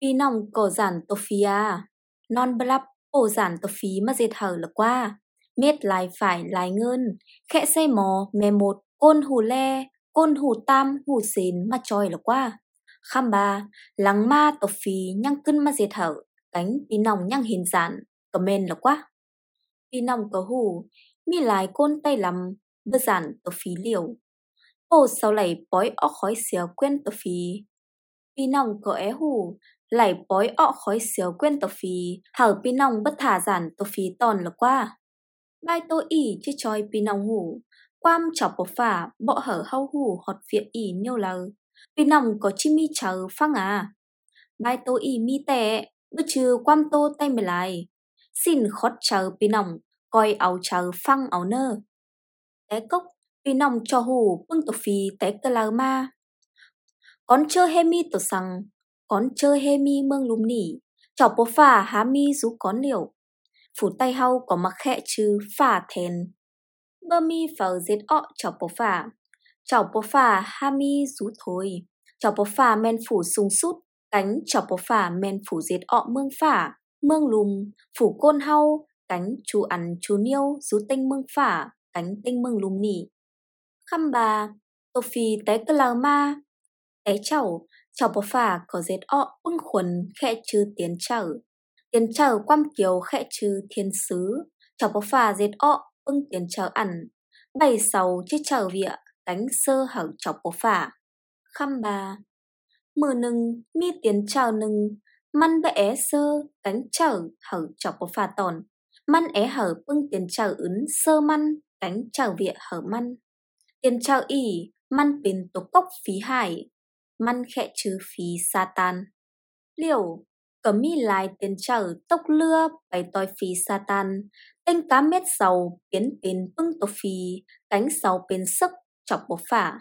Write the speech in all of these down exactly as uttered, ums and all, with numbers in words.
Pi nòng cổ giản tổ phí à. Non bắp ổ giản tổ phí mà dệt hở là qua. Miết lại phải lại ngơn. Khẽ xây mò mè một côn hù le. Côn hù tam hù xến mà tròi là qua. Khăm ba lắng ma tổ phí nhăng cân mà dệt hở. Cánh pi nòng nhăng hình giản. Cầm men là qua. Pi nòng có hù. Mi lại côn tay lắm. Bơ giản tổ phí liều. Ồ sau lại bói óc khói xéo quen tổ phí. Pi nòng có é hù. Lại bói ọ khói xéo quên tổ phí. Hở pi nòng bất thả giản tổ phí tòn là qua. Bai tô ỉ chứ choi pi nòng hủ. Quam chọc bổ phả bọ hở hau hủ họt viện ỉ nhiều lờ. Pi nòng có chi mi chờ phăng à. Bai tô ỉ mi tệ. Bư trừ quam tô tay mày lại. Xin khót chờ pi nòng. Coi áo chờ phăng áo nơ. Té cốc pi nòng cho hủ bưng tổ phí té cơ lờ ma. Con chơ he mi tổ sằng. Con chơi he mi mương lùm nỉ. Chọc bố phà há mi rú con liều. Phủ tay hau có mặc khẽ chứ phà thèn. Bơ mi phở dệt ọ chọc bố phà. Chọc bố phà há mi rú thôi. Chọc bố phà men phủ sung sút. Cánh chọc bố phà men phủ dệt ọ mương phà. Mương lùm phủ côn hau. Cánh chú ăn chú niêu rú tinh mương phà. Cánh tinh mương lùm nỉ. Khăm bà tô phì té cơ lờ ma. Té chậu chọc bố phà có dệt ọ ưng khuẩn khẽ chư tiến trở. Tiến trở quam kiều khẽ chư thiên sứ. Chọc bố phà dệt ọ ưng tiến trở ẩn. Bày sầu chứ trở vịa cánh sơ hở chọc bố phà. Khăm bà mờ nừng mi tiến trở nừng. Măn bệ é sơ cánh trở hở chọc bố phà tòn. Măn é hở ưng tiến trở ứng sơ măn cánh trở vịa hở măn. Tiến trở ỉ măn pin tố cốc phí hải. Măn khẽ trừ phí Satan. Liều cấm mi lại tiến trở tốc lưa bày toi phí Satan. Tinh cá mét sầu biến pin bưng tổ phí. Cánh sầu pin sức chọc bố phả.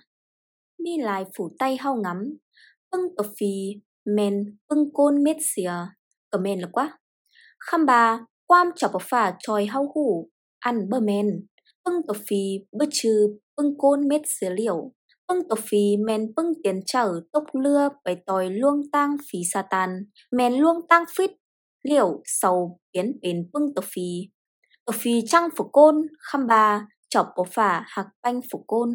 Mi lại phủ tay hau ngắm. Bưng tổ phí men bưng côn mét xìa. Cầm men là quá. Khăm bà quam chọc bố phả tròi hau hủ. Ăn bơ men. Bưng tổ phí bơ trừ bưng côn mét xìa liều. Bưng tổ phí men bưng tiến trở tốc lưa bày tòi luông tang phí Satan. Men luông tang phít. Liều sầu biến bến bưng tổ phí. Tổ phí trăng phủ côn. Khăm bà chọc bố phả hạc banh phủ côn.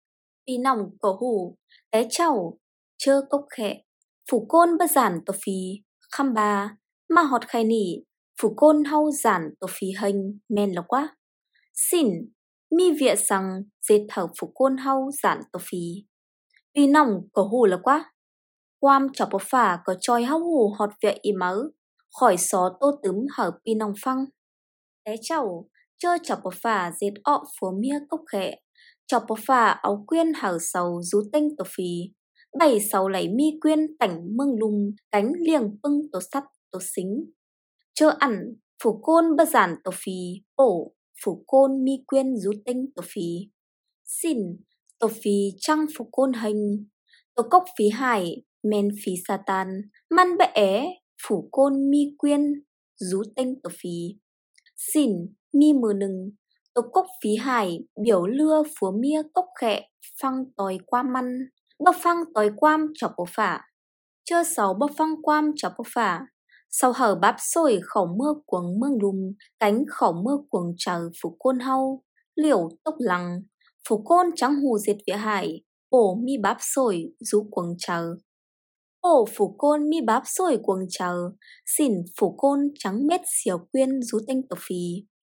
Pi nòng cổ hủ. Té chậu chơ cốc khẽ. Phủ côn bơ giản tổ phí. Khăm bà mà họt khai nỉ. Phủ côn hau giản tổ phí hình. Men là quá. Xin mi vịa rằng dệt thở phủ côn hau giản tổ phí. Pi nòng cổ hủ là quá. Quam chọc bố phả có tròi hau hủ họt vịa y mớ. Khỏi xó tô tấm hở pi nòng phăng. Té chậu chơ chọc bố phả dệt ọ phúa mía cốc khẽ. Chọc bố phả áo quyên hở sầu rú tinh tổ phí. Bày sầu lấy mi quyên tảnh mương lùm. Cánh liềng bưng tổ sắt tổ xính. Chơ ẩn phủ côn bơ giản tổ phí. Ổ phủ côn mi quyên rú tinh tổ phí. Xin tổ phí trăng phủ côn hình. Tổ cốc phí hải men phí Satan. Măn bệ é phủ côn mi quyên rú tinh tổ phí. Xin mi mờ nừng. Tổ cốc phí hải biểu lưa phúa mía cốc khẽ. Phăng tòi quam măn. Bơ phăng tòi quam chọc bố phả. Chơ sáu bơ phăng quam chọc bố phả. Sau hở bắp xôi khẩu mưa cuồng mương lùm. Cánh khẩu mưa cuồng trở phủ côn hau. Liều tốc lăng. Phủ côn trắng hù diệt vỉa hải. Ổ mi bắp xôi rú cuồng trở. Ổ phủ côn mi bắp xôi cuồng trở. Xin phủ côn trắng mét xìa quyên rú tinh tổ phí.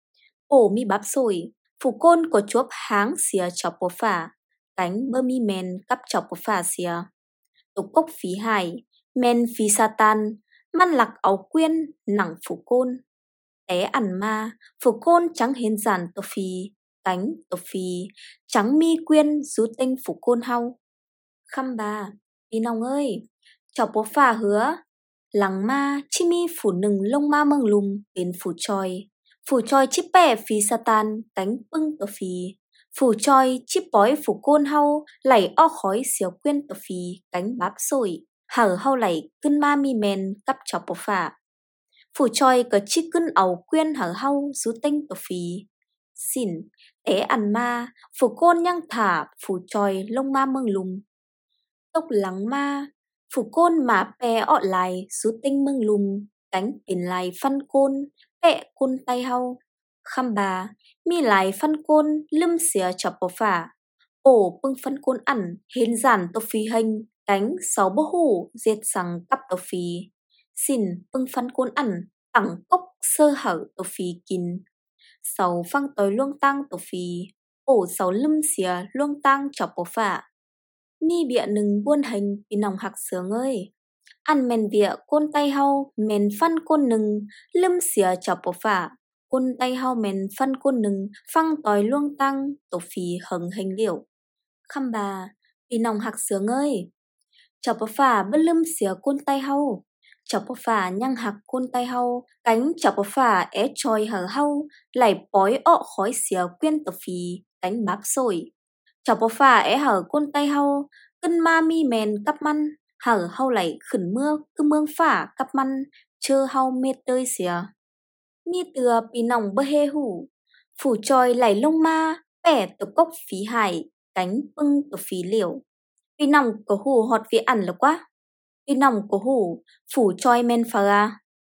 Ổ mi bắp xôi. Phủ côn có chuốc háng xìa chọc bố phả. Cánh bơ mi men cắp chọc bố phả xìa. Tổ cốc phí hải men phí Satan. Măn lạc áo quyên nặng phủ côn. Té ẩn ma phủ côn trắng hên giản tổ phí. Cánh tổ phí trắng mi quyên rú tinh phủ côn hau. Khăm bà pi nòng ơi. Chọc bố phà hứa. Lắng ma chi mi phủ nừng lông ma mương lùm. Bên phủ tròi. Phủ tròi chip bè phí Satan. Cánh bưng tổ phí. Phủ tròi chip bói phủ côn hau. Lảy o khói xéo quyên tổ phí. Cánh bắp xôi. Hở hau lảy cân ma mi men cắp chọc bố phả. Phủ tròi có chi cân áo quyên hở hau rú tinh tổ phí. Xin té ăn ma phủ côn nhăng thả phủ tròi lông ma mương lùm. Tốc lắng ma Phủ côn mà pe ọ lại sú tinh mương lùm, cánh tiền lại phân côn, pẹ côn tay hau. Khăm bà, mi lại phân côn, lưng xìa chọc bò phả. Ổ bưng phân côn ẩn, hến giản tô phi hình, cánh sáu bố hủ, diệt sằng cắp tô phi. Xin bưng phân côn ẩn, tặng cốc sơ hở tô phi kín. Sáu phăng tối luông tăng tô phi, ổ sáu lưng xìa luông tăng chọc bò phả. Mi bịa nừng buôn hình vì nòng hạc sướng ơi. Ăn men bịa côn tay hau men phân côn nừng, lưng xìa chọc bò phả. Côn tay hau men phân côn nừng, phăng tối luông tăng, tổ phì hứng hình liệu. Khăm bà, vì nòng hạc sướng ơi. Chọc bò phả bất lưng xìa côn tay hau. Chọc bò phả nhăng hạc côn tay hau, cánh chọc bò phả é trôi hở hau, lại bói ọ khói xìa quyên tổ phì, cánh báp sổi. Chọc bò phả é hở côn tay hau, cân ma mi mèn cắp măn, hở hau lại khẩn mưa cứ mương phả cắp măn, chơ hau mệt đơi xìa. Mi từa pì nòng bơ hê hủ, phủ tròi lại lông ma, bẻ tổ cốc phí hải, cánh bưng tổ phí liều. Pì nòng có hủ họt vì ẩn là quá. Pì nòng có hủ, phủ tròi men phà à.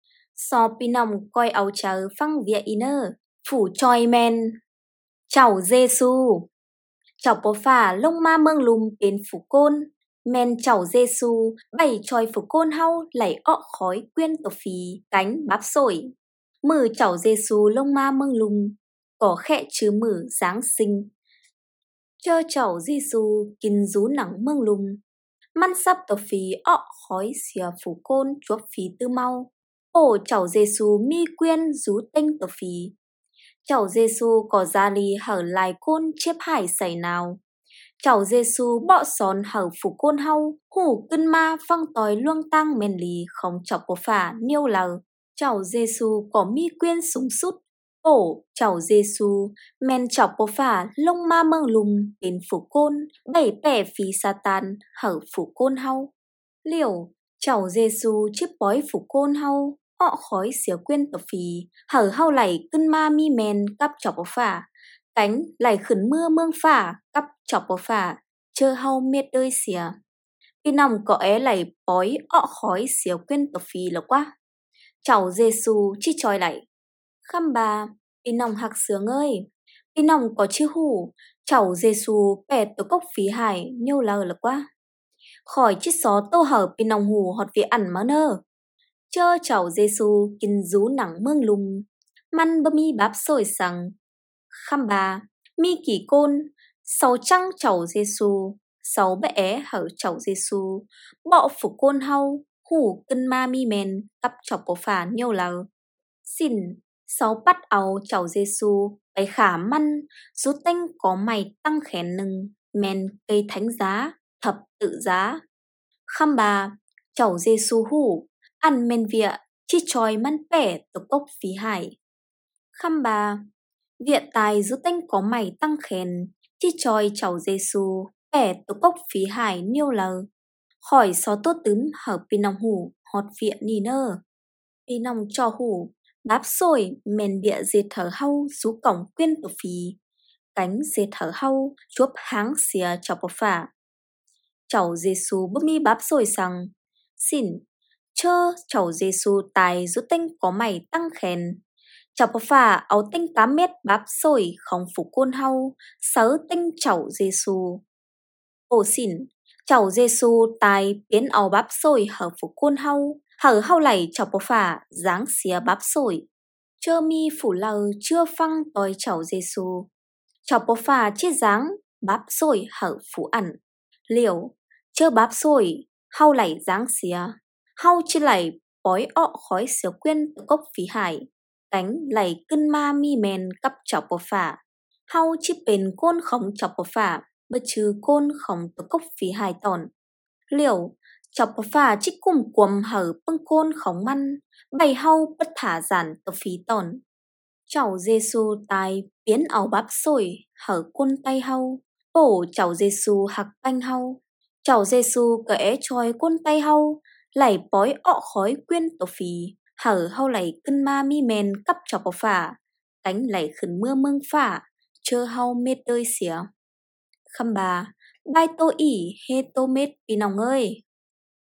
So pì nòng coi áo chờ phăng vía inơ, phủ tròi men. Chào Giê-xu. Chọc bò phả lông ma mương lùm bên phủ côn, men chảo Giê-xu bày tròi phủ côn hau lại ọ khói quyên tổ phí cánh báp sổi. Mử chảo Giê-xu lông ma mương lùm, có khẽ chứ mử Giáng sinh. Chơ chảo Giê-xu kinh rú nắng mương lùm, măn sắp tổ phí ọ khói xìa phủ côn chuốc phí tư mau. Ổ chảo Giê-xu mi quyên rú tinh tổ phí. Chảo Giê-xu có ra lì hở lại côn chếp hải xảy nào. Chảo Giê-xu bọ xón hở phủ côn hau, hủ cân ma phăng tối luông tăng men lì không chọc bò phả niêu lờ. Chảo Giê-xu có mi quyên súng sút. Ổ chảo Giê-xu men chọc bò phả lông ma mương lùm bên phủ côn, bảy bẻ phí Satan hở phủ côn hau. Liều chảo Giê-xu chiếc bói phủ côn hau, ọ khói xỉa quyên tổ phí, hở hau lại cân ma mi men cắp chọc bò phả. Cánh lại khẩn mưa mương phả, cắp chọc bò phả, chơ hau miết đơi xìa. Pì nòng có é lại bói ọ khói xỉa quyên tổ phí là quá. Chảo Giê-xu chi tròi lại. Khăm bà, pì nòng hạc sướng ơi. Pì nòng có chi hủ, chảo Giê-xu bẻ tổ cốc phí hải nhiêu lờ là quá. Khỏi chít xó tô hở pì nòng hủ họt vì ẩn mà nơ. Chơ chảo Giê-xu kinh rú nắng mương lùm, măn bơ mi báp sổi sằng. Khăm bà, mi kỳ côn, sáu trăng chảo Giê-xu, sáu bẽ hở chảo Giê-xu, bọ phủ côn hau, hủ cân ma mi men, cắp chọc bò phả nhiêu lờ. Xin, sáu bắt áo chảo Giê-xu, bày khả măn, rú tinh có mày tăng khén nừng, men cây thánh giá, thập tự giá. Khăm bà, chảo Giê-xu hủ, ăn men vịa, chi tròi măn bẻ tổ cốc phí hải. Khăm bà, viện tài rú tinh có mày tăng khén, chi tròi chảo Giê-xu, bẻ tổ cốc phí hải niêu lờ. Khỏi xó tốt tứng hở pì nòng hủ, họt viện nì nơ. Pì nòng cho hủ, báp sổi men bịa dệt thở hau rú cổng quyên tổ phí. Cánh dệt thở hau chuốc háng xìa chọc bò phả. Chảo Giê-xu búp mi báp sổi sằng. Xin, chơ chảo Giê-xu tài rú tinh có mày tăng khén. Chọc bò phả áo tinh tám mét báp sổi không phủ côn hau, sớ tinh chảo Giê-xu. Ồ xin, chảo Giê-xu tài biến áo báp sổi hở phủ côn hau, hở hau lại chọc bò phả dáng xìa báp sổi. Chơ mi phủ lờ chưa phăng tối chảo Giê-xu. Chọc bò phả chiết dáng báp sổi hở phủ ẩn. Liều, chơ báp sổi, hau lại dáng xìa. Hau chi lại bói ọ khói xìa quyên tổ cốc phí hải. Cánh lại cân ma mi men cắp chọc bò phả. Hau chi bền côn khống chọc bò phả, bất trừ côn khống tổ cốc phí hải tòn. Liều, chọc bò phả chi cùng quầm hở bưng côn khống măn, bày hau bất thả giản tổ phí tòn. Chảo Giê-xu tài biến áo báp sổi hở côn tay hau, bổ chảo Giê-xu hạc banh hau. Chảo Giê-xu kẽ tròi côn tay hau, lại bói ọ khói quyên tổ phí, hở hau lại cân ma mi men cắp chọc bò phả. Cánh lại khẩn mưa mương phả, chơ hau mệt đơi xỉa. Khăm bà, bai tô ỉ hê tô mết pì nòng ơi.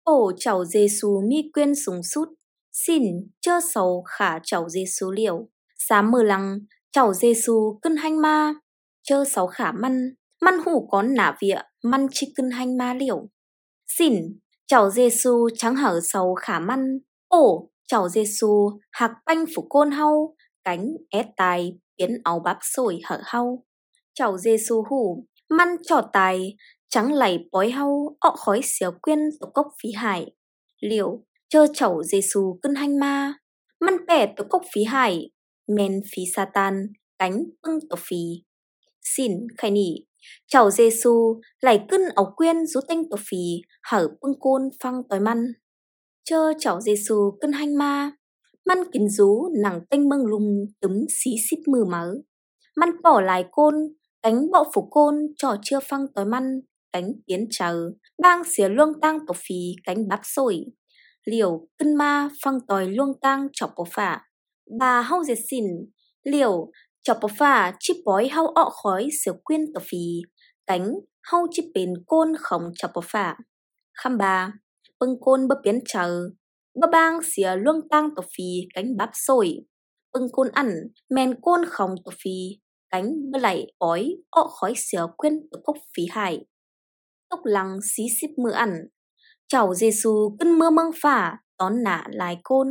Ổ cháu Giê-xu mi quyên súng sút, xin chơ sầu khả cháu Giê-xu liều. Sám mơ lăng, cháu Giê-xu cân hanh ma, chơ sáu khả măn, măn hủ con nả vịa, măn chi cân hanh ma liều. Xin, cháu Giê-xu trắng hở sầu khả măn, ổ cháu Giê-xu hạc banh phủ côn hau, cánh ét tài biến áo bắp sổi hở hau. Cháu Giê-xu hủ, măn trò tài, trắng lầy bói hau, ọ khói xéo quyên tổ cốc phí hải. Liều, chơ cháu Giê-xu cân hanh ma, măn bẻ tổ cốc phí hải, men phí Satan, cánh bưng tổ phí. Xin khai nỉ, cháu Giê-xu lại cân áo quyên rú tênh tổ phí, hở bưng côn phăng tối măn. Chơ cháu Giê-xu cân hanh ma, măn kín rú nặng tênh mâng lùng tấm xí xíp mừ mớ. Măn bỏ lại côn, cánh bọ phủ côn trò chưa phăng tối măn, cánh tiến chờ, bang xía luông tang tổ phí cánh bắp sổi. Liều cân ma phăng tòi luông tang chọc bó phả. Bà hau diệt xỉn, liều chọc bó phả chip bói hau ọ khói xíu quyên tổ phí, cánh hau chip bền côn khổng chọc bó phả. Khăm bà, bưng côn bơ biến chờ, bơ bang xía luông tang tổ phí cánh bắp sổi. Bưng côn ăn, men côn khổng tổ phí, cánh bơ lạy bói ọ khói xíu quyên tổ cốc phí hải. Tốc lăng xí xíp mưa ăn, cháu Giê-xu cân mưa mương phả, tón nả lại côn.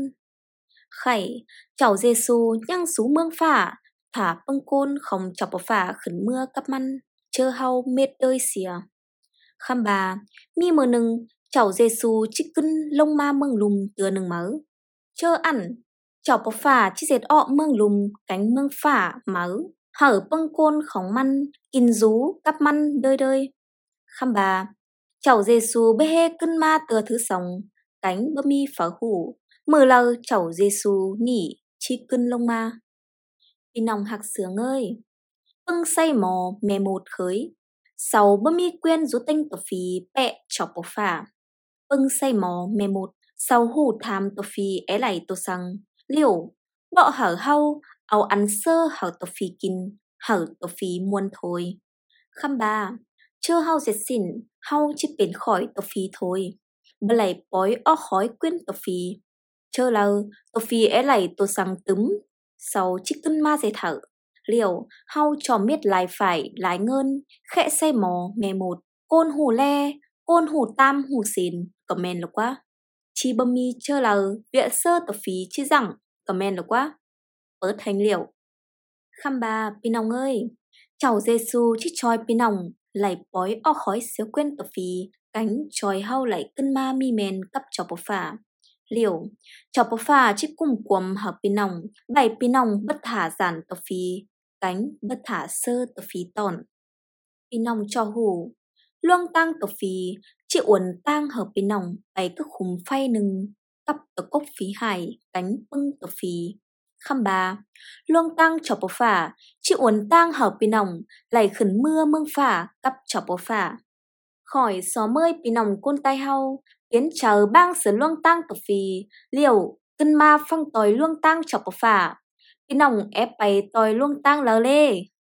Khẩy, cháu Giê-xu nhăng xú mương phả, thả bưng côn không chọc bó phả khẩn mưa cắp măn, chơ hau mệt đơi xìa. Khăm bà, mi mờ nừng, cháu Giê-xu chích cân lông ma mương lùm tưa nừng mớ. Chơ ăn, cháu bó phả chích dệt ọ mương lùm, cánh mương phả mớ, hở bưng côn khóng măn, in rú cắp măn đơi đơi. Khăm bà, cháu Giê-xu bê hê cân ma tưa thứ sống, cánh bơ mi phá hủ, mờ lờ cháu Giê-xu nỉ chi cân lông ma. Vì nòng hạc sướng ơi, bưng say mò mè một khới, sau bơ mi quyên rú tinh tổ phí bẹ chọc bó phả. Bưng say mò mè một, sau hủ tham tổ phí é lại tổ sang, liều, bọ hở hau, áo ăn sơ hở tổ phí kinh, hở tổ phí muôn thôi. Khăm bà, chơ hau diệt xỉn, hau chỉ bến khỏi tổ phí thôi. Bà lại bói ọ khói quyên tổ phí. Chơ lờ, tổ phí é lại tổ sang tấm, sau chỉ cân ma dây thở. Liều, hau cho miết lại phải lái ngơn, khẽ say mò mè một, côn hù le, côn hù tam hù xìn, comment là quá. Chi bâm mi chơ lờ, viện sơ tổ phí chi rằng, comment là quá. Bớt hành liều. Khăm bà, Pinong ơi, cháu Giê-xu chích choi Pinong, lại bói ọ khói xíu quyên tổ phí, cánh choi hau lại cân ma mi men cắp cho bó phả. Liều, cho bó phả chích cùng quầm hợp Pinong, bảy Pinong bất thả giản tổ phí, cánh bất thả sơ tổ phí tòn. Pinong cho hủ, luông tang tổ phí, chị uốn tang hợp Pinong, bảy cứ khủng phay nừng, cắp tổ cốc phí hải, cánh bưng tổ phí. Khăm bà, luông tang cho bó phả, chị uốn tang hợp Pinong, lại khẩn mưa mương phả, cắp cho bó phả. Khỏi xó mơi Pinong côn tay hau, tiến chờ bang sửa luông tang tổ phí, liều, cân ma phăng tòi luông tang cho bó phả. Pinong ép bày tòi luông tang lờ lê.